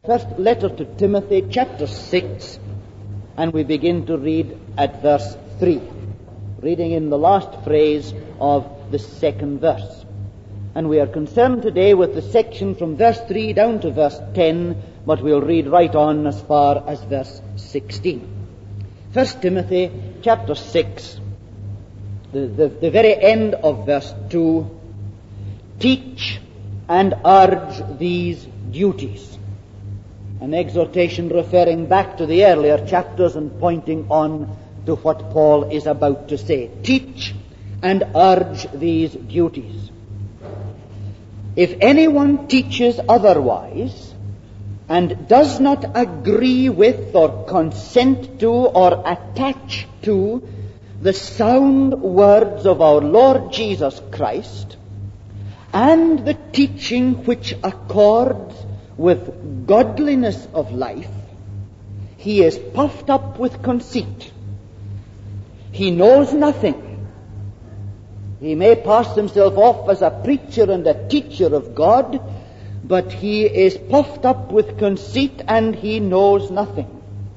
First letter to Timothy, chapter 6, and we begin to read at verse 3, reading in the last phrase of the second verse. And we are concerned today with the section from verse 3 down to verse 10, but we'll read right on as far as verse 16. First Timothy, chapter 6, the very end of verse 2, teach and urge these duties. An exhortation referring back to the earlier chapters and pointing on to what Paul is about to say. Teach and urge these duties. If anyone teaches otherwise and does not agree with or consent to or attach to the sound words of our Lord Jesus Christ and the teaching which accords with godliness of life, he is puffed up with conceit. He knows nothing. He may pass himself off as a preacher and a teacher of God, but he is puffed up with conceit and he knows nothing.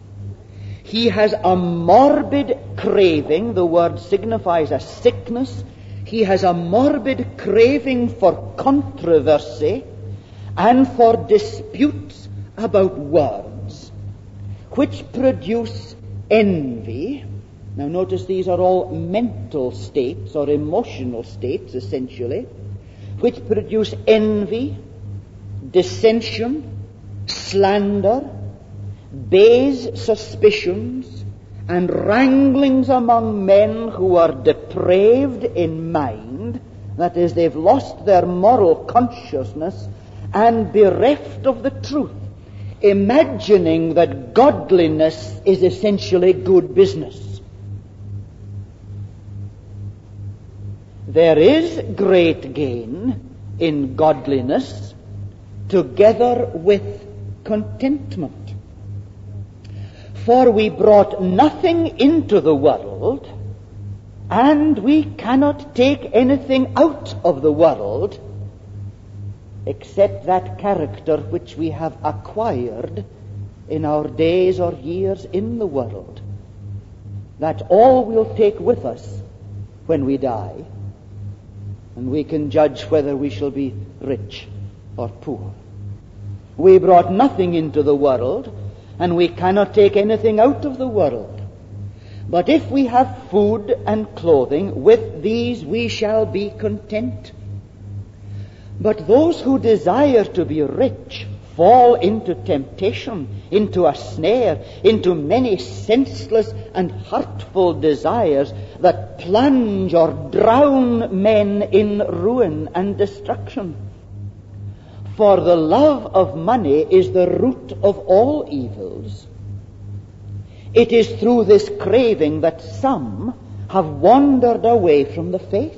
He has a morbid craving. The word signifies a sickness. He has a morbid craving for controversy and for disputes about words, which produce envy. Now notice these are all mental states or emotional states, essentially, which produce envy, dissension, slander, base suspicions, and wranglings among men who are depraved in mind, that is, they've lost their moral consciousness and bereft of the truth, imagining that godliness is essentially good business. There is great gain in godliness together with contentment. For we brought nothing into the world, and we cannot take anything out of the world except that character which we have acquired in our days or years in the world. That all we'll take with us when we die, and we can judge whether we shall be rich or poor. We brought nothing into the world, and we cannot take anything out of the world. But if we have food and clothing, with these we shall be content. But those who desire to be rich fall into temptation, into a snare, into many senseless and hurtful desires that plunge or drown men in ruin and destruction. For the love of money is the root of all evils. It is through this craving that some have wandered away from the faith.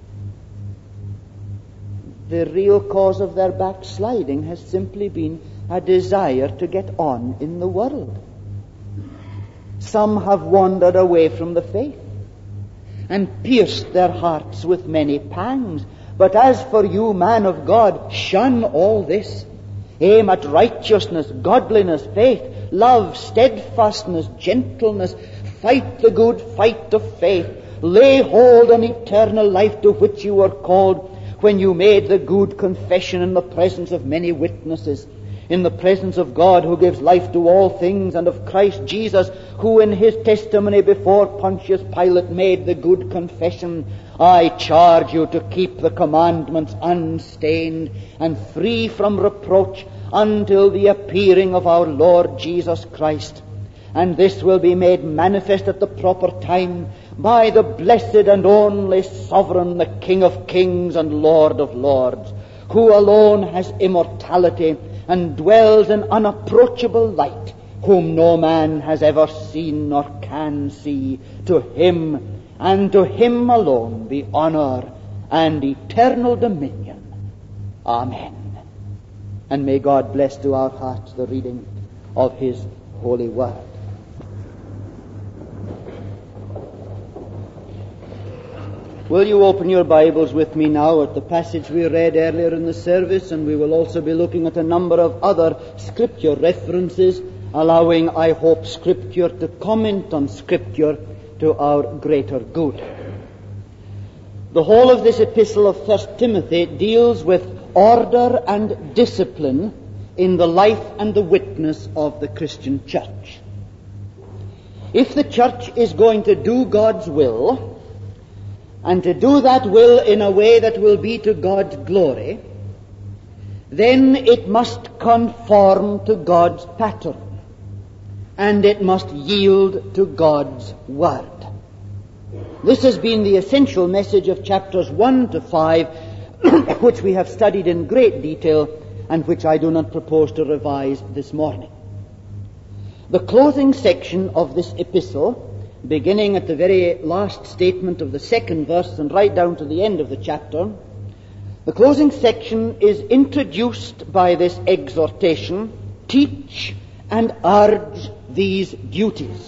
The real cause of their backsliding has simply been a desire to get on in the world. Some have wandered away from the faith and pierced their hearts with many pangs. But as for you, man of God, shun all this. Aim at righteousness, godliness, faith, love, steadfastness, gentleness. Fight the good fight of faith. Lay hold on eternal life to which you were called when you made the good confession in the presence of many witnesses, in the presence of God who gives life to all things, and of Christ Jesus, who in his testimony before Pontius Pilate made the good confession. I charge you to keep the commandments unstained and free from reproach until the appearing of our Lord Jesus Christ. And this will be made manifest at the proper time by the blessed and only Sovereign, the King of kings and Lord of lords, who alone has immortality and dwells in unapproachable light, whom no man has ever seen nor can see. To him and to him alone be honor and eternal dominion. Amen. And may God bless to our hearts the reading of his holy word. Will you open your Bibles with me now at the passage we read earlier in the service, and we will also be looking at a number of other Scripture references, allowing, I hope, Scripture to comment on Scripture to our greater good. The whole of this epistle of 1 Timothy deals with order and discipline in the life and the witness of the Christian church. If the church is going to do God's will, and to do that will in a way that will be to God's glory, then it must conform to God's pattern, and it must yield to God's word. This has been the essential message of chapters 1 to 5, which we have studied in great detail, and which I do not propose to revise this morning. The closing section of this epistle, beginning at the very last statement of the second verse and right down to the end of the chapter, the closing section is introduced by this exhortation: teach and urge these duties.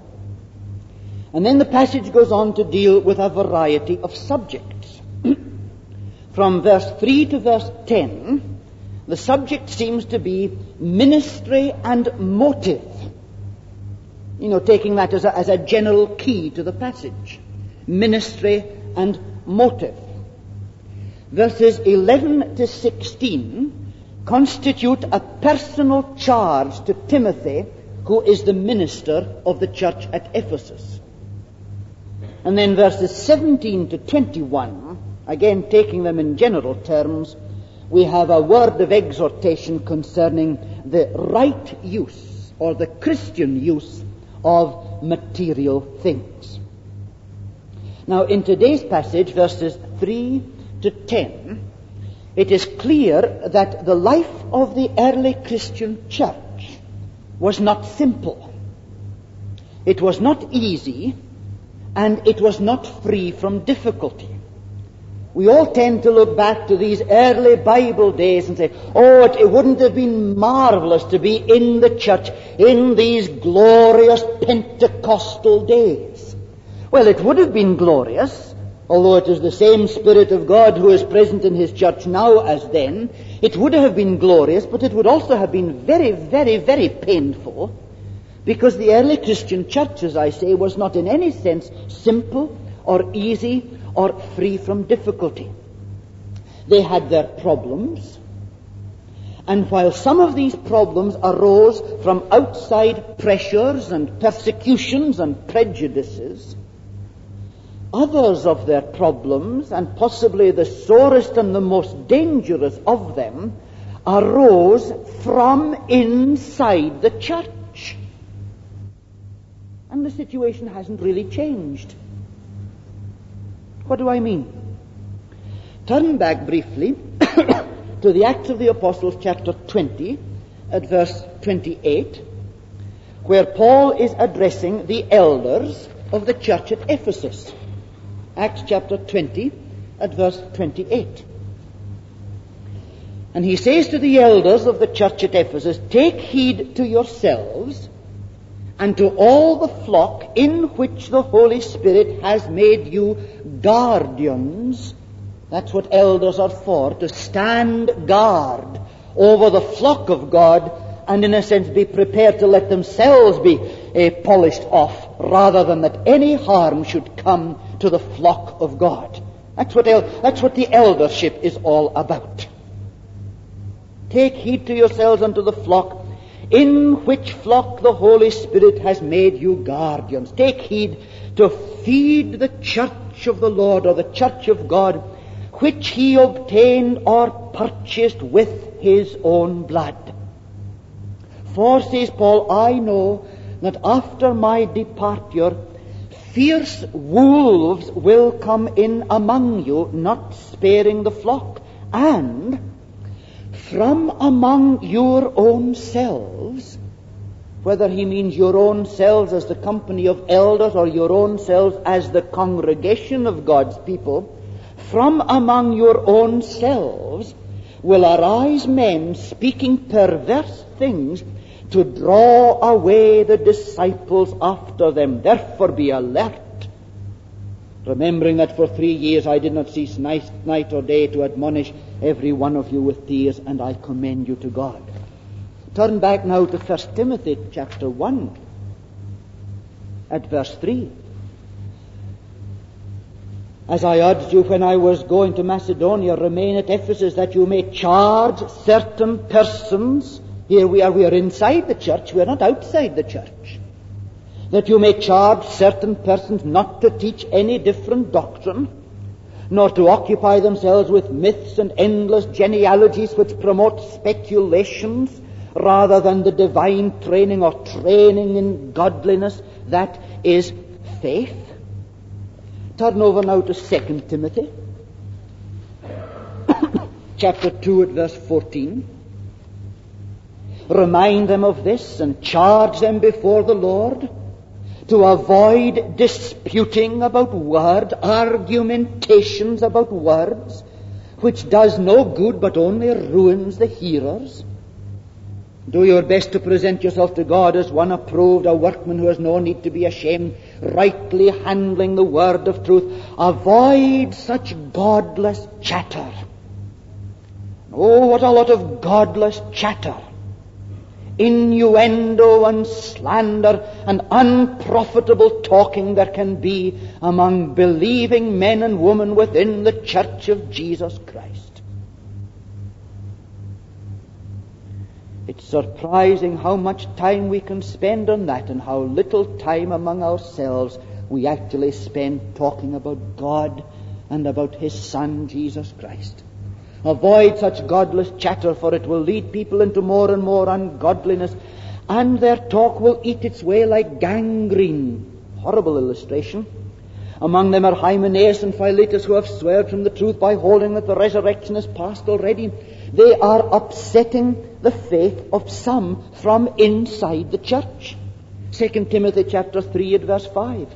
And then the passage goes on to deal with a variety of subjects. From verse 3 to verse 10, the subject seems to be ministry and motive. Taking that as a general key to the passage. Ministry and motive. Verses 11 to 16 constitute a personal charge to Timothy, who is the minister of the church at Ephesus. And then verses 17 to 21, again taking them in general terms, we have a word of exhortation concerning the right use, or the Christian use, of material things. Now, in today's passage, verses 3 to 10, it is clear that the life of the early Christian church was not simple. It was not easy, and it was not free from difficulty. We all tend to look back to these early Bible days and say, it wouldn't have been marvelous to be in the church in these glorious Pentecostal days. Well, it would have been glorious, although it is the same Spirit of God who is present in His church now as then. It would have been glorious, but it would also have been very, very, very painful, because the early Christian church, as I say, was not in any sense simple or easy or free from difficulty. They had their problems, and while some of these problems arose from outside pressures and persecutions and prejudices, others of their problems, and possibly the sorest and the most dangerous of them, arose from inside the church. And the situation hasn't really changed. What do I mean? Turn back briefly to the Acts of the Apostles, chapter 20, at verse 28, where Paul is addressing the elders of the church at Ephesus. Acts chapter 20, at verse 28. And he says to the elders of the church at Ephesus, "Take heed to yourselves and to all the flock in which the Holy Spirit has made you guardians." That's what elders are for, to stand guard over the flock of God and, in a sense, be prepared to let themselves be polished off, rather than that any harm should come to the flock of God. That's what the eldership is all about. Take heed to yourselves and to the flock, in which flock the Holy Spirit has made you guardians. Take heed to feed the church of the Lord, or the church of God, which He obtained or purchased with His own blood. For, says Paul, I know that after my departure, fierce wolves will come in among you, not sparing the flock, and from among your own selves, whether he means your own selves as the company of elders or your own selves as the congregation of God's people, from among your own selves will arise men speaking perverse things to draw away the disciples after them. Therefore be alert. remembering that for 3 years I did not cease night or day to admonish every one of you with tears, and I commend you to God. Turn back now to 1 Timothy chapter 1 at verse 3. As I urged you when I was going to Macedonia, remain at Ephesus, that you may charge certain persons. Here we are inside the church, we are not outside the church. That you may charge certain persons not to teach any different doctrine, nor to occupy themselves with myths and endless genealogies which promote speculations, rather than the divine training or training in godliness, that is faith. Turn over now to 2 Timothy, chapter 2 at verse 14. Remind them of this and charge them before the Lord to avoid disputing about argumentations about words, which does no good but only ruins the hearers. Do your best to present yourself to God as one approved, a workman who has no need to be ashamed, rightly handling the word of truth. Avoid such godless chatter. Oh, what a lot of godless chatter, innuendo and slander and unprofitable talking there can be among believing men and women within the church of Jesus Christ. It's surprising how much time we can spend on that and how little time among ourselves we actually spend talking about God and about His Son, Jesus Christ. Avoid such godless chatter, for it will lead people into more and more ungodliness, and their talk will eat its way like gangrene. Horrible illustration. Among them are Hymenaeus and Philetus, who have swerved from the truth by holding that the resurrection is past already. They are upsetting the faith of some from inside the church. 2 Timothy chapter 3 at verse 5.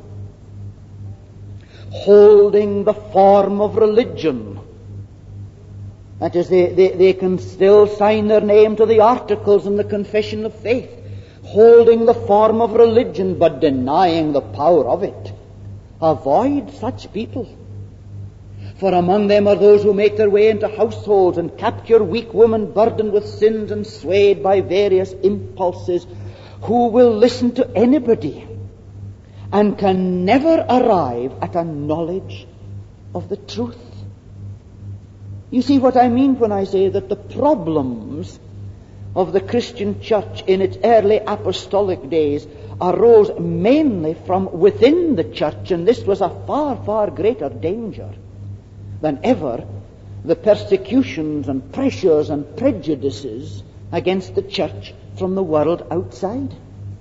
Holding the form of religion. That is, they can still sign their name to the articles in the confession of faith. Holding the form of religion, but denying the power of it. Avoid such people. For among them are those who make their way into households and capture weak women burdened with sins and swayed by various impulses, who will listen to anybody and can never arrive at a knowledge of the truth. You see what I mean when I say that the problems of the Christian church in its early apostolic days arose mainly from within the church, and this was a far, far greater danger than ever the persecutions and pressures and prejudices against the church from the world outside.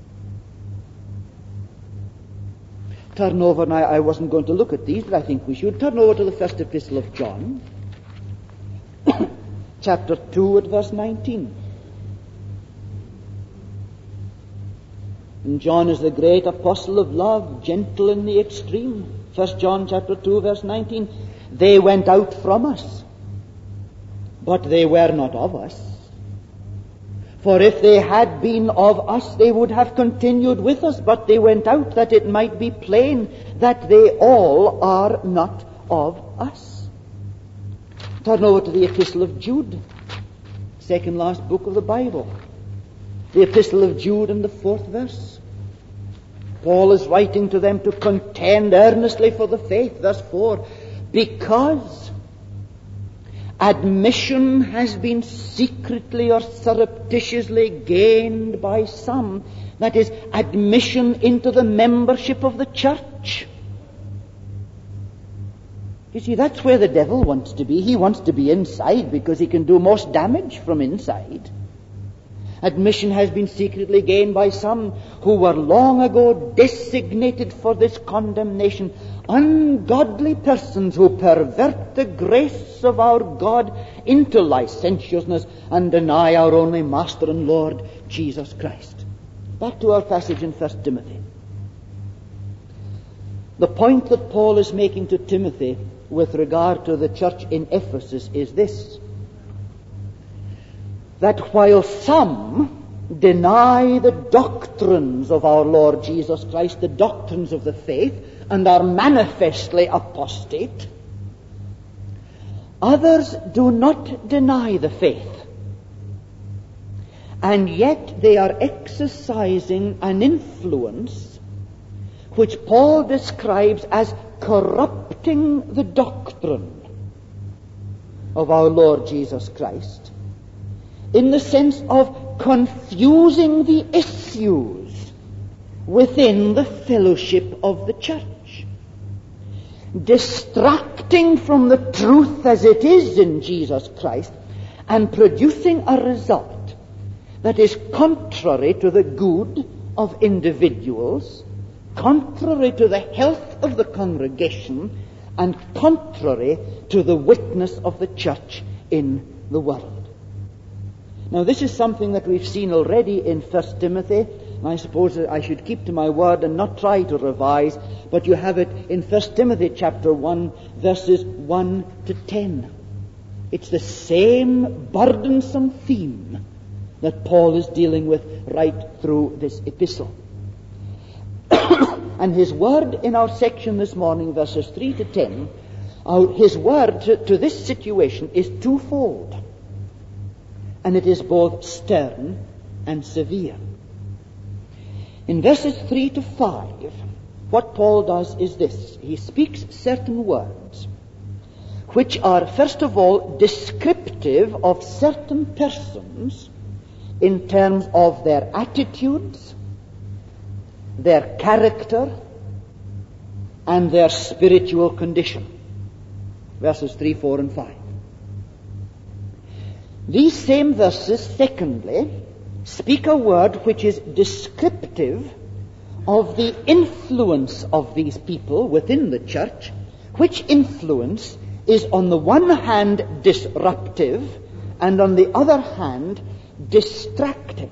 Turn over, now I wasn't going to look at these, but I think we should. Turn over to the first epistle of John, chapter 2 at verse 19. And John is the great apostle of love, gentle in the extreme. 1 John chapter 2 verse 19. They went out from us, but they were not of us. For if they had been of us, they would have continued with us, but they went out that it might be plain that they all are not of us. Turn over to the epistle of Jude, second last book of the Bible. The epistle of Jude in the 4th verse. Paul is writing to them to contend earnestly for the faith. Verse 4. Because admission has been secretly or surreptitiously gained by some, that is, admission into the membership of the church. You see, that's where the devil wants to be. He wants to be inside because he can do most damage from inside. Admission has been secretly gained by some who were long ago designated for this condemnation. Ungodly persons who pervert the grace of our God into licentiousness and deny our only Master and Lord, Jesus Christ. Back to our passage in 1 Timothy. The point that Paul is making to Timothy with regard to the church in Ephesus is this: that while some deny the doctrines of our Lord Jesus Christ, the doctrines of the faith, and are manifestly apostate. Others do not deny the faith, and yet they are exercising an influence which Paul describes as corrupting the doctrine of our Lord Jesus Christ, in the sense of confusing the issues within the fellowship of the church, distracting from the truth as it is in Jesus Christ, and producing a result that is contrary to the good of individuals, contrary to the health of the congregation, and contrary to the witness of the church in the world. Now, this is something that we've seen already in 1 Timothy. I suppose I should keep to my word and not try to revise, but you have it in 1 Timothy chapter 1, verses 1 to 10. It's the same burdensome theme that Paul is dealing with right through this epistle. And his word in our section this morning, verses 3 to 10, his word to this situation is twofold. And it is both stern and severe. In verses 3 to 5, what Paul does is this. He speaks certain words which are, first of all, descriptive of certain persons in terms of their attitudes, their character, and their spiritual condition. Verses 3, 4, and 5. These same verses, secondly, speak a word which is descriptive of the influence of these people within the church, which influence is on the one hand disruptive and on the other hand distracting.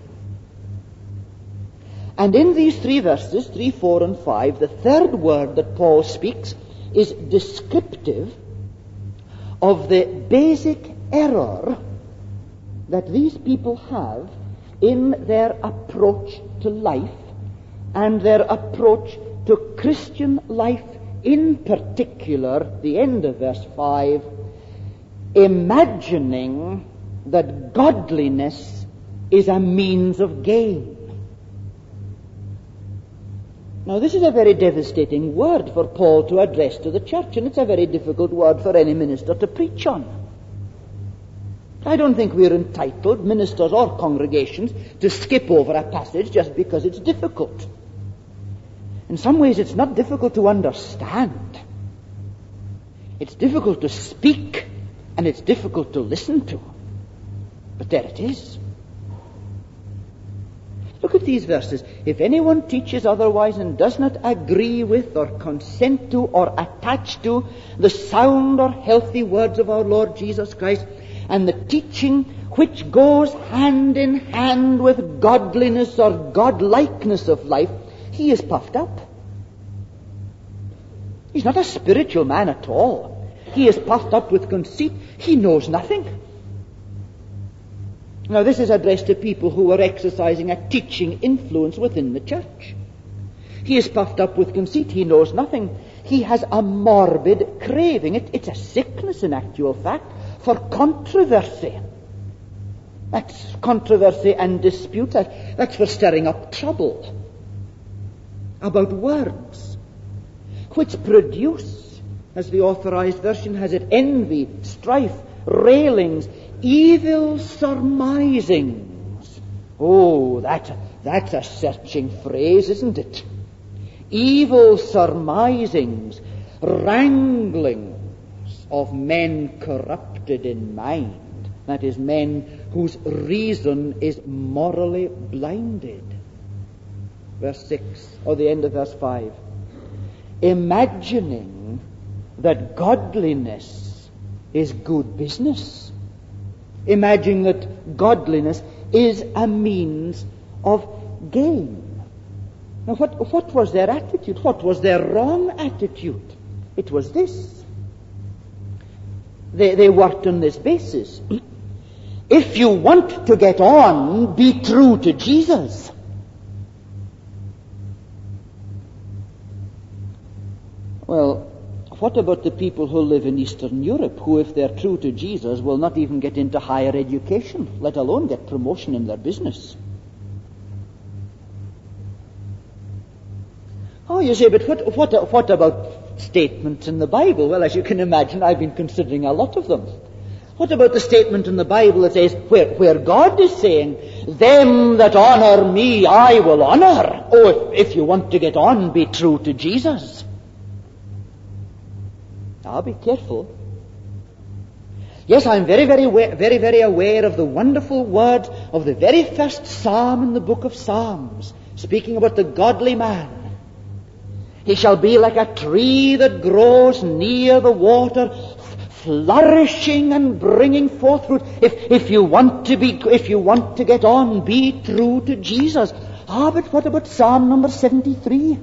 And in these three verses, 3, 4, and 5, the third word that Paul speaks is descriptive of the basic error that these people have in their approach to life and their approach to Christian life in particular, the end of verse 5, imagining that godliness is a means of gain. Now, this is a very devastating word for Paul to address to the church, and it's a very difficult word for any minister to preach on. I don't think we're entitled, ministers or congregations, to skip over a passage just because it's difficult. In some ways, it's not difficult to understand. It's difficult to speak, and it's difficult to listen to. But there it is. Look at these verses. If anyone teaches otherwise and does not agree with or consent to or attach to the sound or healthy words of our Lord Jesus Christ, and the teaching which goes hand in hand with godliness or godlikeness of life, he is puffed up. He's not a spiritual man at all. He is puffed up with conceit. He knows nothing. Now, this is addressed to people who are exercising a teaching influence within the church. He is puffed up with conceit. He knows nothing. He has a morbid craving. It's a sickness, in actual fact, for controversy. That's controversy and dispute. That's for stirring up trouble about words, which produce, as the Authorized Version has it, envy, strife, railings, evil surmisings. Oh, that's a searching phrase, isn't it? Evil surmisings, wranglings of men corrupted in mind. That is, men whose reason is morally blinded. Verse 6, or the end of verse 5. Imagining that godliness is good business. Imagining that godliness is a means of gain. Now, what was their attitude? What was their wrong attitude? It was this. They worked on this basis. If you want to get on, be true to Jesus. Well, what about the people who live in Eastern Europe, who, if they're true to Jesus, will not even get into higher education, let alone get promotion in their business? Oh, you say, but what about statements in the Bible? Well, as you can imagine, I've been considering a lot of them. What about the statement in the Bible that says, where God is saying, them that honor me, I will honor? Oh, if you want to get on, be true to Jesus. Now, be careful. Yes, I'm very, very aware of the wonderful words of the very first psalm in the book of Psalms, speaking about the godly man. He shall be like a tree that grows near the water, flourishing and bringing forth fruit. If you want to get on, be true to Jesus. But what about Psalm number 73?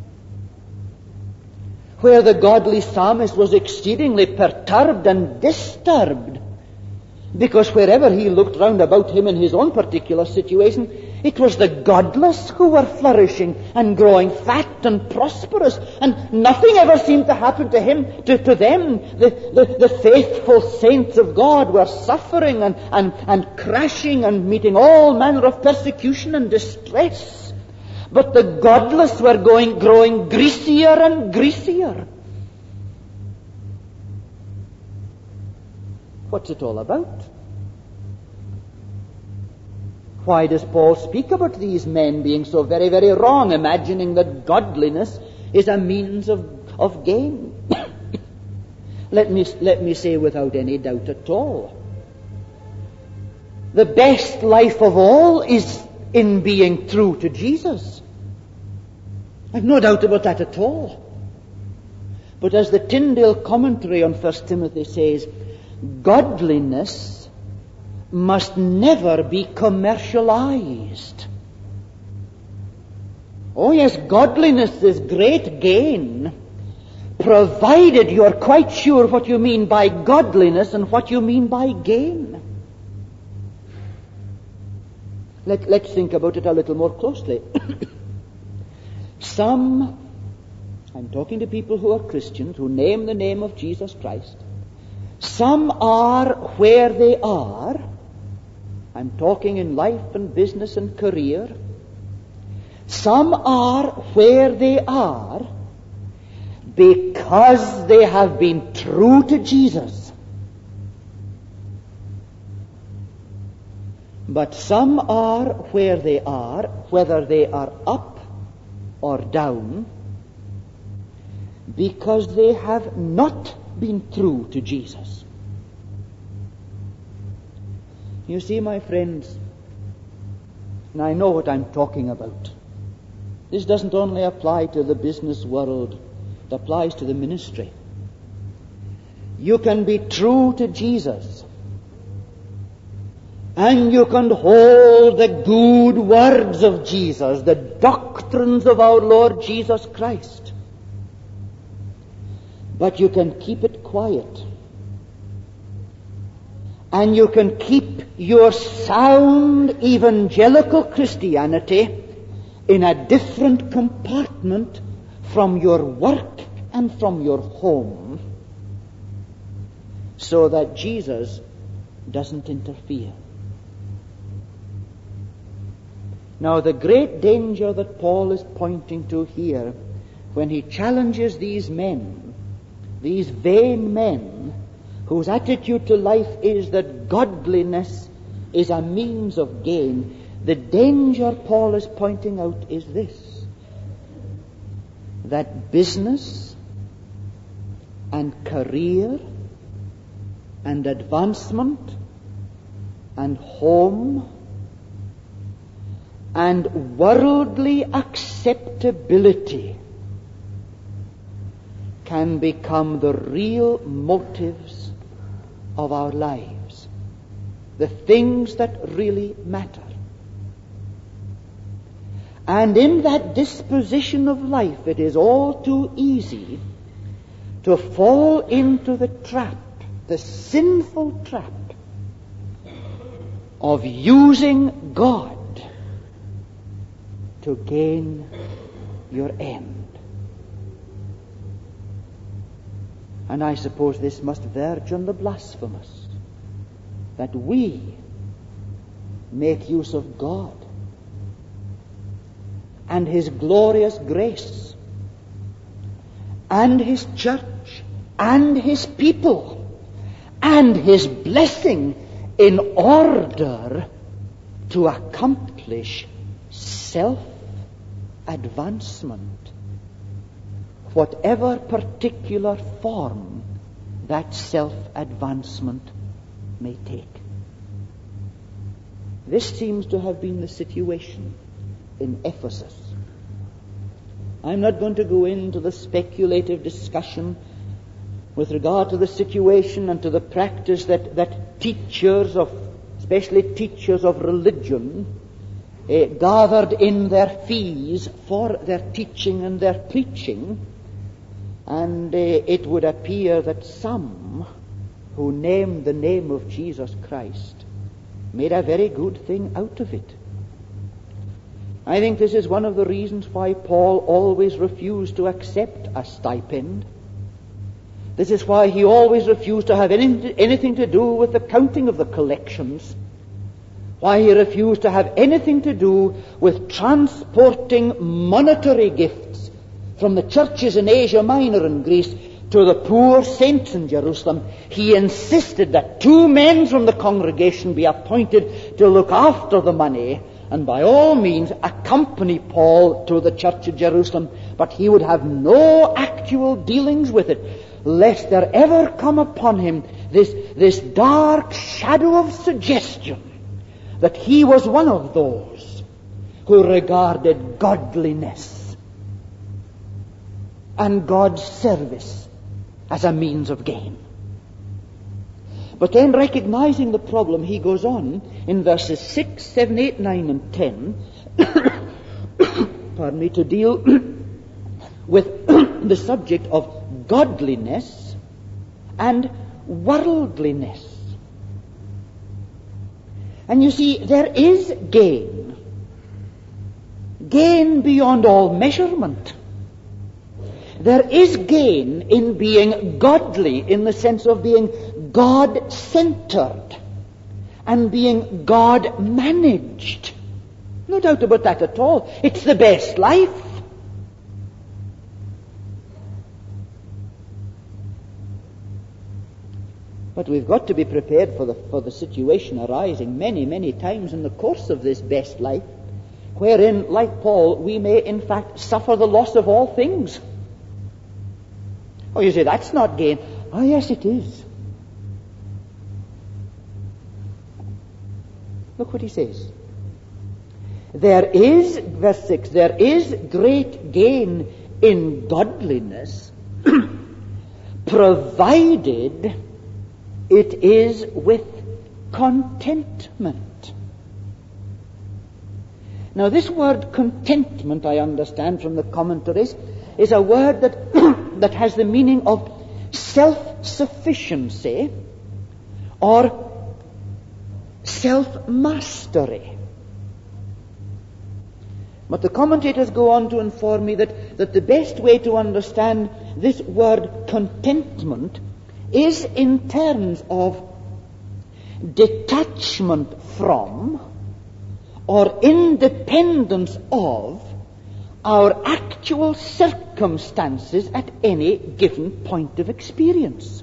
Where the godly psalmist was exceedingly perturbed and disturbed, because wherever he looked round about him in his own particular situation, it was the godless who were flourishing and growing fat and prosperous, and nothing ever seemed to happen to him, to them. The faithful saints of God were suffering and crashing and meeting all manner of persecution and distress. But the godless were growing greasier and greasier. What's it all about? Why does Paul speak about these men being so very, very wrong, imagining that godliness is a means of gain? Let me say without any doubt at all, the best life of all is in being true to Jesus. I've no doubt about that at all. But as the Tyndale commentary on 1 Timothy says, godliness must never be commercialized. Oh yes, godliness is great gain, provided you're quite sure what you mean by godliness and what you mean by gain. Let's think about it a little more closely. I'm talking to people who are Christians, who name the name of Jesus Christ. Some are where they are. I'm talking in life and business and career. Some are where they are because they have been true to Jesus. But some are where they are, whether they are up or down, because they have not been true to Jesus. You see, my friends, and I know what I'm talking about. This doesn't only apply to the business world, it applies to the ministry. You can be true to Jesus, and you can hold the good words of Jesus, the doctrines of our Lord Jesus Christ. But you can keep it quiet. And you can keep your sound evangelical Christianity in a different compartment from your work and from your home, so that Jesus doesn't interfere. Now, the great danger that Paul is pointing to here, when he challenges these men, these vain men, whose attitude to life is that godliness is a means of gain, the danger Paul is pointing out is this: that business and career and advancement and home and worldly acceptability can become the real motives of our lives, the things that really matter. And in that disposition of life, it is all too easy to fall into the trap, the sinful trap, of using God to gain your end. And I suppose this must verge on the blasphemous, that we make use of God and His glorious grace and His church and His people and His blessing in order to accomplish self-advancement, whatever particular form that self-advancement may take. This seems to have been the situation in Ephesus. I'm not going to go into the speculative discussion with regard to the situation and to the practice that teachers of, especially teachers of religion, gathered in their fees for their teaching and their preaching. And it would appear that some who named the name of Jesus Christ made a very good thing out of it. I think this is one of the reasons why Paul always refused to accept a stipend. This is why he always refused to have anything to do with the counting of the collections. Why he refused to have anything to do with transporting monetary gifts from the churches in Asia Minor and Greece to the poor saints in Jerusalem. He insisted that 2 men from the congregation be appointed to look after the money and by all means accompany Paul to the church of Jerusalem, but he would have no actual dealings with it, lest there ever come upon him this dark shadow of suggestion that he was one of those who regarded godliness and God's service as a means of gain. But then, recognizing the problem, he goes on in verses 6, 7, 8, 9, and 10 to deal with the subject of godliness and worldliness. And you see, there is gain beyond all measurement. There is gain in being godly, in the sense of being God-centered and being God-managed. No doubt about that at all. It's the best life. But we've got to be prepared for the situation arising many times in the course of this best life, wherein, like Paul, we may in fact suffer the loss of all things. Oh, you say, that's not gain. Oh, yes, it is. Look what he says. There is, verse 6, there is great gain in godliness, provided it is with contentment. Now, this word contentment, I understand from the commentaries, is a word that has the meaning of self-sufficiency or self-mastery. But the commentators go on to inform me that the best way to understand this word contentment is in terms of detachment from or independence of our actual circumstances at any given point of experience.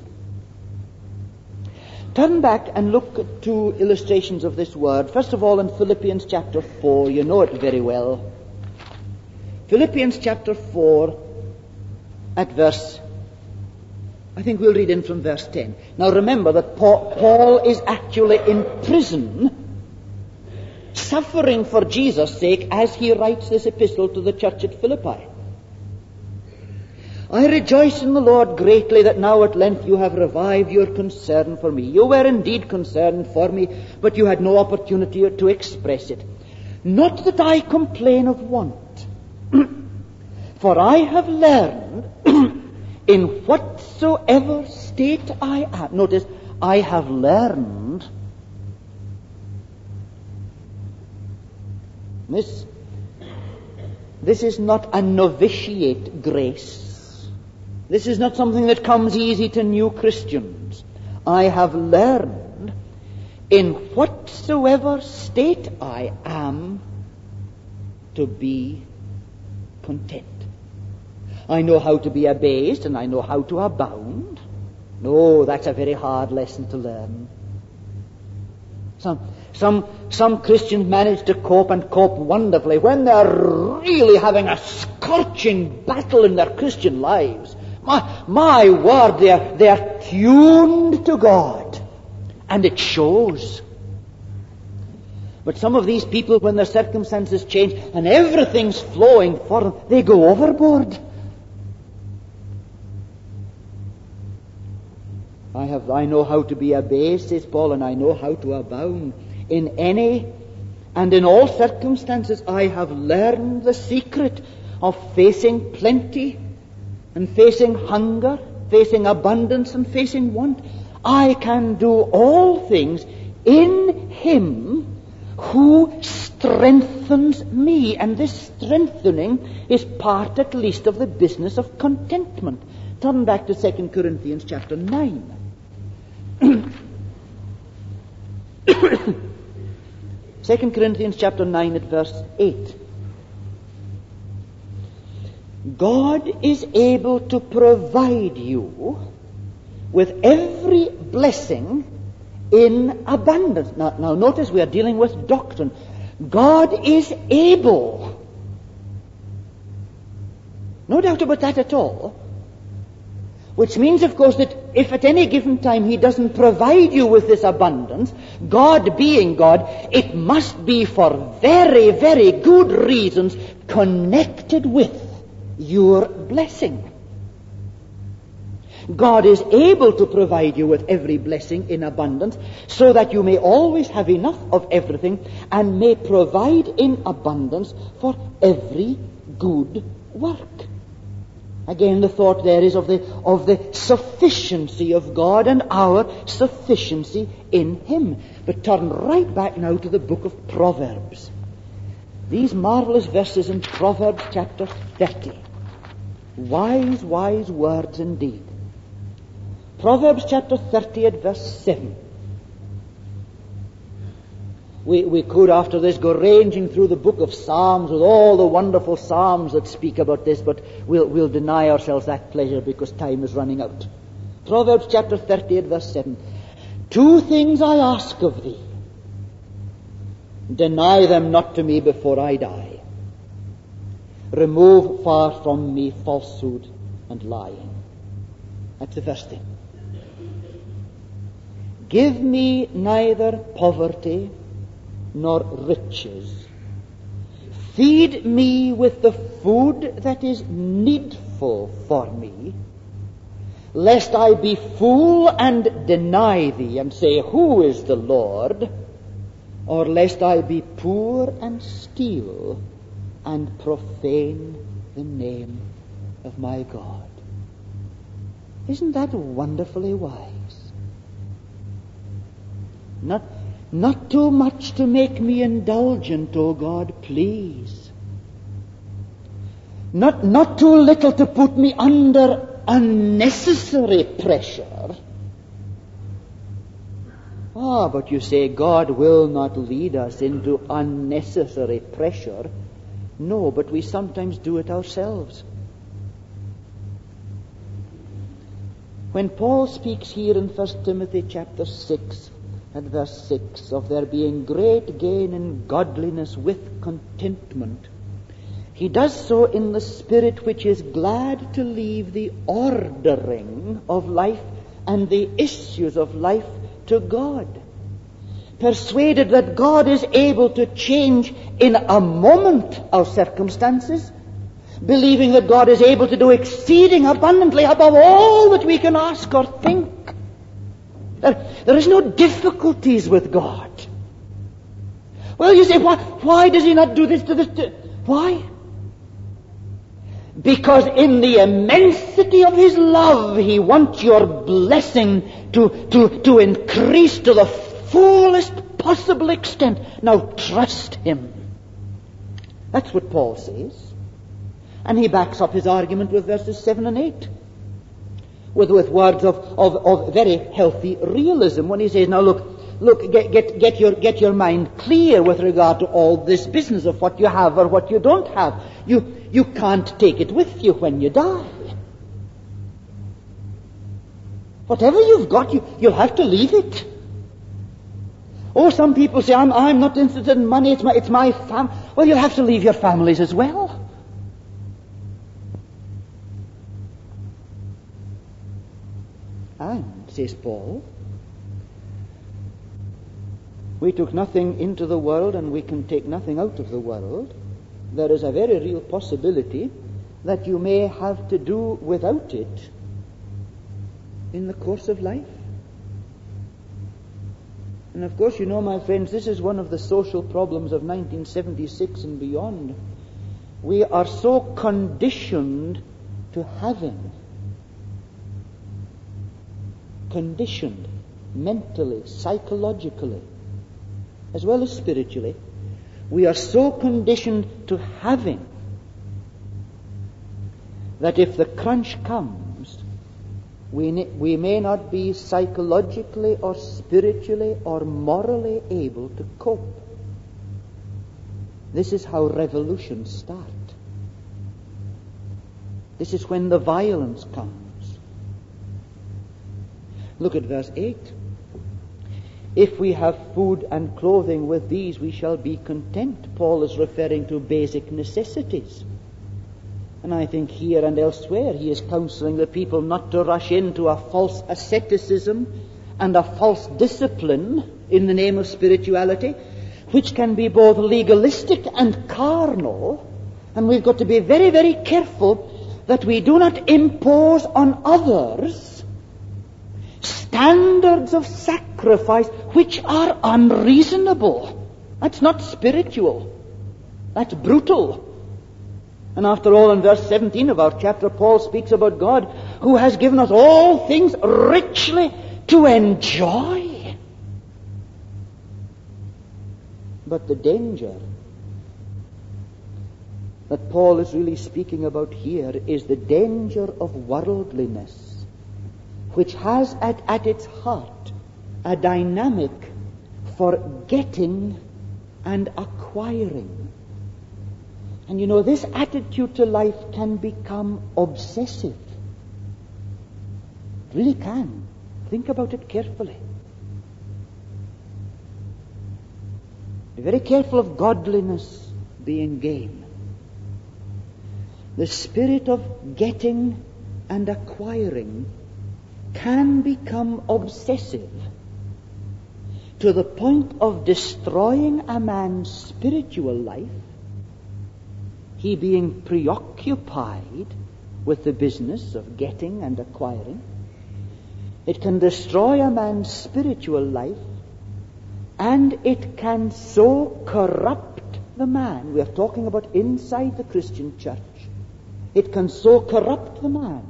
Turn back and look at 2 illustrations of this word. First of all, in Philippians chapter 4, you know it very well. Philippians chapter 4 at verse, I think we'll read in from verse 10. Now remember that Paul is actually in prison, suffering for Jesus' sake as he writes this epistle to the church at Philippi. I rejoice in the Lord greatly that now at length you have revived your concern for me. You were indeed concerned for me, but you had no opportunity to express it. Not that I complain of want, for I have learned in whatsoever state I am. Notice, I have learned This is not a novitiate grace. This is not something that comes easy to new Christians. I have learned in whatsoever state I am to be content. I know how to be abased and I know how to abound. No, that's a very hard lesson to learn. Some Christians manage to cope and cope wonderfully when they're really having a scorching battle in their Christian lives. My word, they're tuned to God, and it shows. But some of these people, when their circumstances change and everything's flowing for them, they go overboard. I know how to be abased, says Paul, and I know how to abound. In any and in all circumstances, I have learned the secret of facing plenty and facing hunger, facing abundance and facing want. I can do all things in Him who strengthens me. And this strengthening is part at least of the business of contentment. Turn back to 2 Corinthians chapter 9. 2 Corinthians chapter 9 at verse 8. God is able to provide you with every blessing in abundance. Now notice we are dealing with doctrine. God is able. No doubt about that at all. Which means, of course, that if at any given time He doesn't provide you with this abundance, God being God, it must be for very, very good reasons connected with your blessing. God is able to provide you with every blessing in abundance so that you may always have enough of everything and may provide in abundance for every good work. Again, the thought there is of the sufficiency of God and our sufficiency in Him. But turn right back now to the book of Proverbs. These marvelous verses in Proverbs chapter 30. Wise, wise words indeed. Proverbs chapter 30 at verse 7. We could after this go ranging through the book of Psalms with all the wonderful Psalms that speak about this, but we'll deny ourselves that pleasure because time is running out. Proverbs chapter 30 at verse 7. 2 things I ask of thee. Deny them not to me before I die. Remove far from me falsehood and lying. That's the first thing. Give me neither poverty nor riches. Feed me with the food that is needful for me, lest I be fool and deny thee and say, who is the Lord? Or lest I be poor and steal and profane the name of my God. Isn't that wonderfully wise? Not too much to make me indulgent, O God, please. Not too little to put me under unnecessary pressure. But you say God will not lead us into unnecessary pressure. No, but we sometimes do it ourselves. When Paul speaks here in 1 Timothy chapter 6, at verse 6, of there being great gain in godliness with contentment, he does so in the spirit which is glad to leave the ordering of life and the issues of life to God, persuaded that God is able to change in a moment our circumstances, believing that God is able to do exceeding abundantly above all that we can ask or think. There is no difficulties with God. Well, you say, why does He not do this to this? Why? Because in the immensity of His love, He wants your blessing to increase to the fullest possible extent. Now trust Him. That's what Paul says. And he backs up his argument with verses 7 and 8. With words of very healthy realism when he says, now look, get your mind clear with regard to all this business of what you have or what you don't have. You can't take it with you when you die. Whatever you've got, you'll have to leave it. Oh, some people say, I'm not interested in money, it's my family. Well, you'll have to leave your families as well. And, says Paul, we took nothing into the world and we can take nothing out of the world. There is a very real possibility that you may have to do without it in the course of life. And of course, you know, my friends, this is one of the social problems of 1976 and beyond. We are so conditioned to having. Conditioned mentally, psychologically, as well as spiritually. We are so conditioned to having that if the crunch comes, we may not be psychologically or spiritually or morally able to cope. This is how revolutions start. This is when the violence comes. Look at verse 8. If we have food and clothing, with these we shall be content. Paul is referring to basic necessities. And I think here and elsewhere he is counseling the people not to rush into a false asceticism and a false discipline in the name of spirituality, which can be both legalistic and carnal. And we've got to be very, very careful that we do not impose on others standards of sacrifice which are unreasonable. That's not spiritual. That's brutal. And after all, in verse 17 of our chapter, Paul speaks about God who has given us all things richly to enjoy. But the danger that Paul is really speaking about here is the danger of worldliness, which has at its heart a dynamic for getting and acquiring. And you know, this attitude to life can become obsessive. It really can. Think about it carefully. Be very careful of godliness being gain. The spirit of getting and acquiring can become obsessive to the point of destroying a man's spiritual life, he being preoccupied with the business of getting and acquiring. It can destroy a man's spiritual life, and it can so corrupt the man. We are talking about inside the Christian church. It can so corrupt the man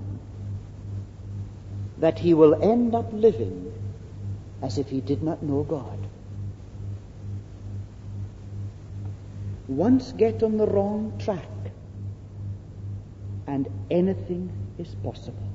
that he will end up living as if he did not know God. Once get on the wrong track, and anything is possible.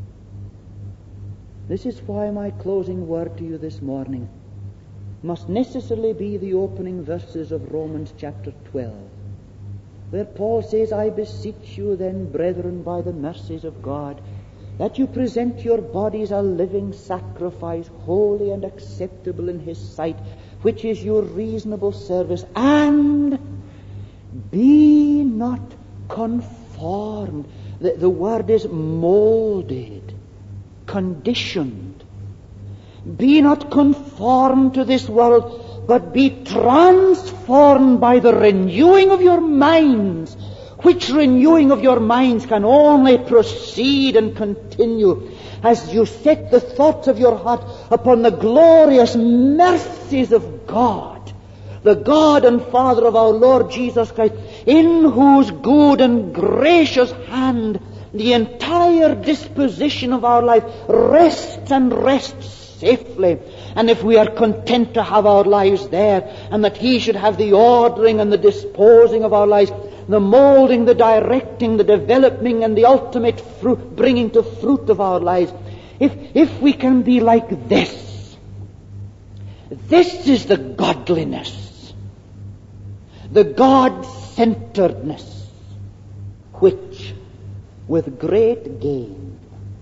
This is why my closing word to you this morning must necessarily be the opening verses of Romans chapter 12, where Paul says, I beseech you then, brethren, by the mercies of God, that you present your bodies a living sacrifice, holy and acceptable in his sight, which is your reasonable service, and be not conformed. The word is molded, conditioned. Be not conformed to this world, but be transformed by the renewing of your minds, which renewing of your minds can only proceed and continue as you set the thoughts of your heart upon the glorious mercies of God, the God and Father of our Lord Jesus Christ, in whose good and gracious hand the entire disposition of our life rests and rests safely. and if we are content to have our lives there, and that He should have the ordering and the disposing of our lives, the molding, the directing, the developing, and the ultimate fruit, bringing to fruit of our lives, if we can be like this is the godliness, the God-centeredness, which with great gain,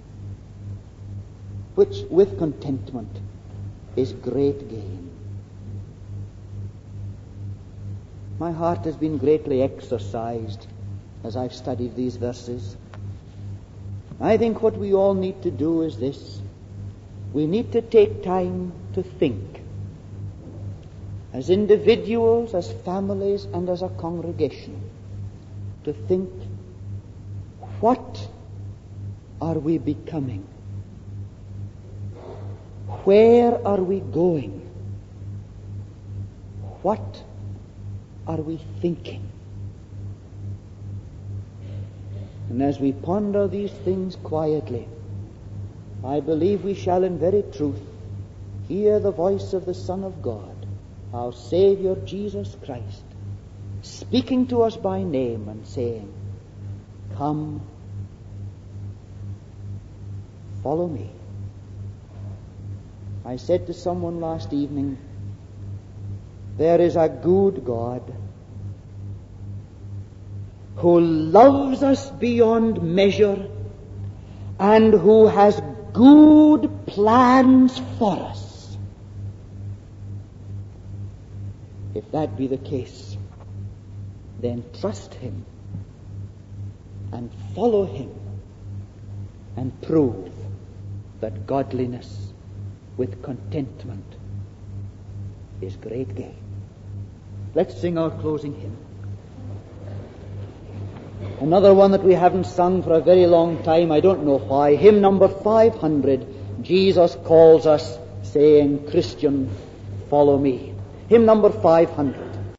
which with contentment is great gain. My heart has been greatly exercised as I've studied these verses. I think what we all need to do is this. We need to take time to think, as individuals, as families, and as a congregation, to think, what are we becoming? Where are we going? What are we thinking? And as we ponder these things quietly, I believe we shall in very truth hear the voice of the Son of God, our Savior Jesus Christ, speaking to us by name and saying, "Come, follow me." I said to someone last evening, there is a good God who loves us beyond measure and who has good plans for us. If that be the case, then trust Him and follow Him and prove that godliness with contentment is great gain. Let's sing our closing hymn. Another one that we haven't sung for a very long time, I don't know why. Hymn number 500, Jesus calls us, saying, "Christian, follow me." Hymn number 500.